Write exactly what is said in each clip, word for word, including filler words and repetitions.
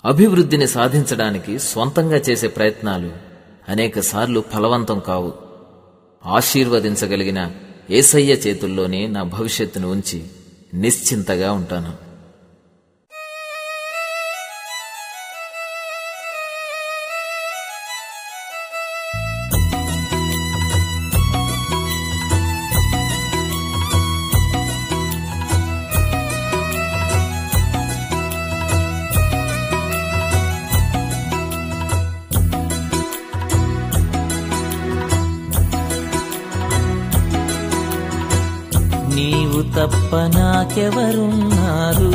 అభివృద్ధిని సాధించడానికి స్వంతంగా చేసే ప్రయత్నాలు అనేకసార్లు ఫలవంతం కావు. ఆశీర్వదించగలిగిన యేసయ్య చేతుల్లోనే నా భవిష్యత్తును ఉంచి నిశ్చింతగా ఉంటాను. నీవు తప్ప నాకెవరున్నారు?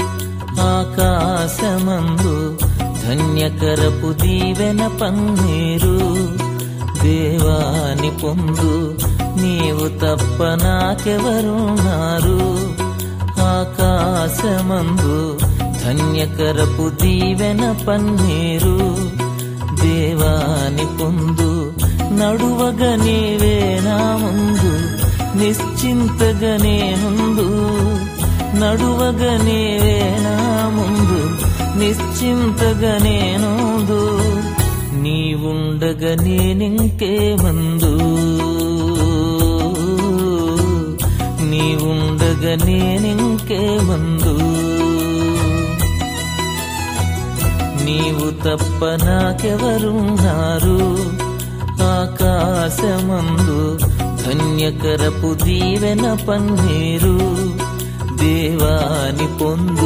ఆకాశమందు ధన్యకరపు దీవెన పన్నీరు దేవాని పొందు. నీవు తప్ప నాకెవరున్నారు? ఆకాశమందు ధన్యకరపు దీవెన పన్నీరు దేవాని పొందు. నడువగ నీవే నా ముందు నిశ్చింతగా నేనుందు. నడువగ నీవే నా ముందు నిశ్చింతగా నేనుందు. నీవుండగా నేనింకేమందు. నీవుండగా నేనింకేమందు. నీవు తప్ప నాకెవరున్నారు? ఆకాశమందు ధన్యకరపు దీవెన పన్నీరు దేవాని పొందు.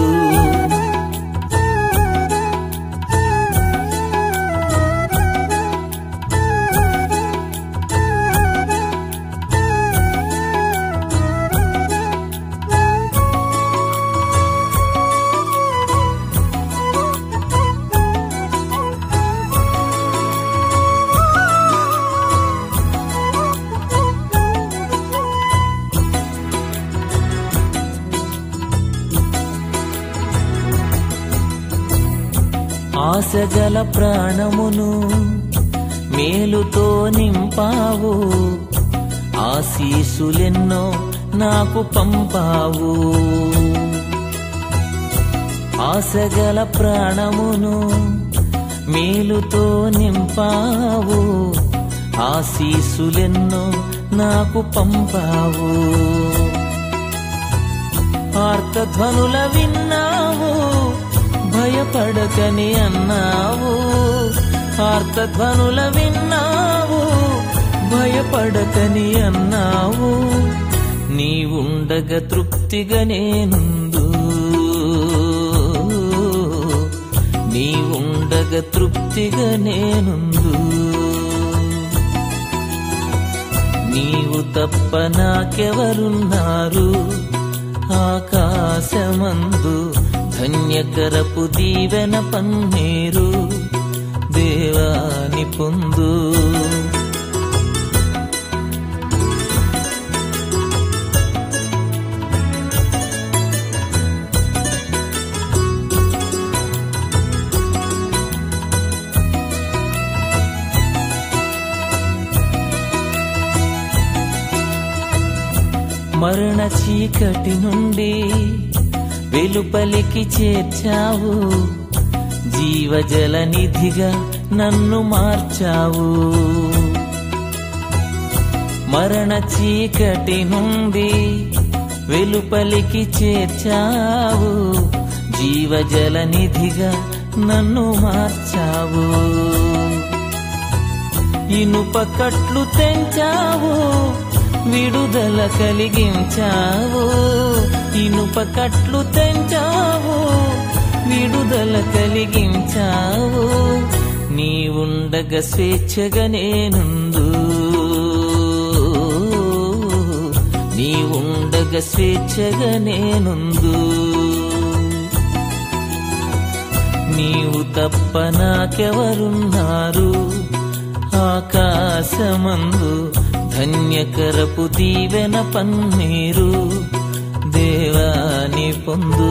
ఆశగల ప్రాణమును మేలుతో నింపావు. ఆశీసులెన్నో నాకు పంపావు. ఆశగల ప్రాణమును మేలుతో నింపావు. ఆశీసులెన్నో నాకు పంపావు. ఆర్తధ్వనుల విన్నావు, భయపడకని అన్నావు. ఆర్తధ్వనుల విన్నావు, భయపడకని అన్నావు. నీవుండగా తృప్తిగా నేనుందు. నీవుండగా తృప్తిగా నేనుందు. నీవు తప్ప నాకెవరున్నారు? ఆకాశమందు ధన్యకరపు దీవెన పన్నీరు దేవాని పొందు. మరణ చీకటి నుండి వెలుపలికి చేర్చావు. జీవజల నిధిగా నన్ను మార్చావు. మరణ చీకటి నుండి వెలుపలికి చేర్చావు. జీవజల నిధిగా నన్ను మార్చావు. ఇనుప కట్లు తెంచావు, విడుదల కలిగించావు. ఇనుప కట్లు తెంచావు, విడుదల కలిగించావు. నీవుండగా స్వేచ్ఛగా నేనుందు. నీవుండగా స్వేచ్ఛగా నేనుందు. నీవు తప్ప నాకెవరున్నారు? ఆకాశమందు ధన్యకరపు దీవెన పన్నీరు దేవాని పొందు.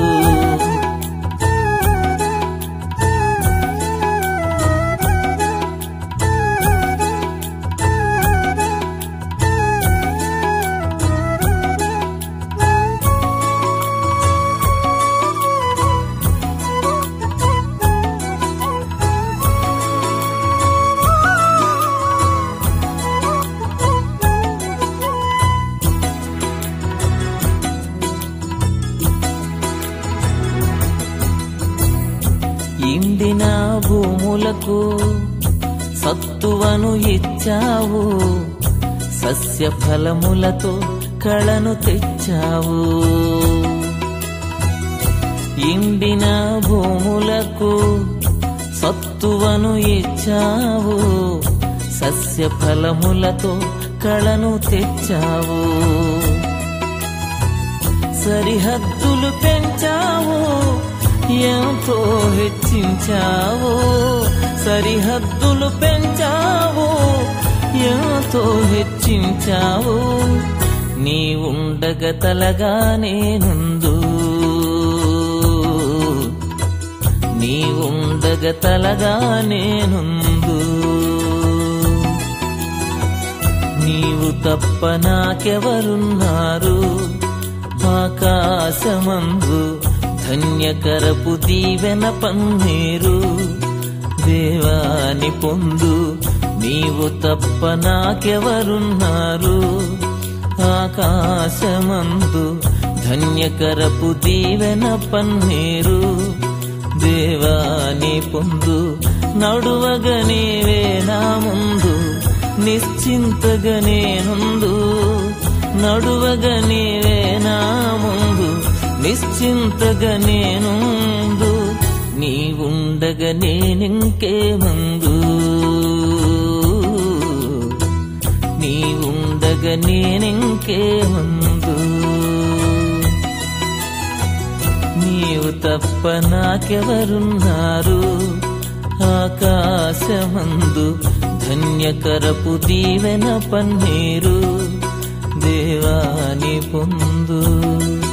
ఎండిన భూములకు సత్తువను ఇచ్చావు, సస్య ఫలములతో కళను తెచ్చావు. ఎండిన భూములకు సత్తువను ఇచ్చావు, సస్య ఫలములతో కళను తెచ్చావు. సరిహద్దులు పెంచావు, ఎంతో హెచ్చించావు. సరిహద్దులు పెంచావు, ఎంతో హెచ్చించావు. నీ ఉండగ తలగా నేనుందు, నీ ఉండగ తలగా నేనుందు. నీవు తప్ప నాకెవరున్నారు? ఆకాశమందు ధన్యకరపు దీవెన పన్నీరు, దేవాని పొందు. నీవు తప్ప నాకెవరున్నారు? ఆకాశమందు ధన్యకరపు దీవెన పన్నీరు, దేవాని పొందు. నడువగ నీవే నా ముందు, నిశ్చింతగా నేనుందు. నడువగ నీవే నా ముందు, నిశ్చింతగా నేనుందు. నీ ఉండగ నేనింకే ముందు, నీ ఉండగ నేనింకే ముందు. నీవు తప్ప నాకెవరున్నారు? ఆకాశమందు ధన్యకరపు దీవెన పన్నీరు, దేవాని పొందు.